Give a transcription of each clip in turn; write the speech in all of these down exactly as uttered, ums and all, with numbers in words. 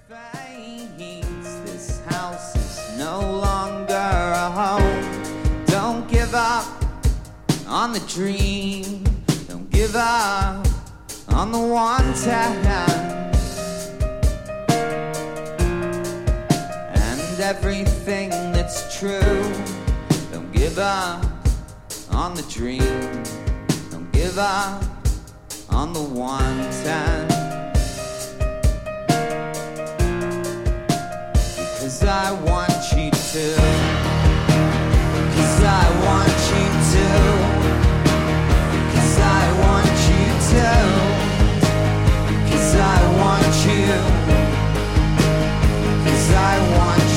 fades, this house is no longer a home. Don't give up on the dream. Don't give up on the one time. And everything that's true. Don't give up on the dream. Don't give up on the one time. Cause I want you to. Cause I want you to. Cause I want you to. Cause I want you. Cause I want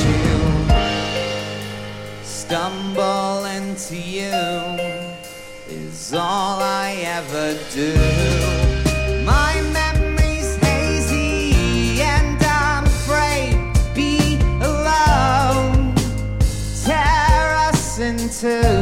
you. Stumble into you is all I ever do. My memory's hazy and I'm afraid to be alone. Tear us into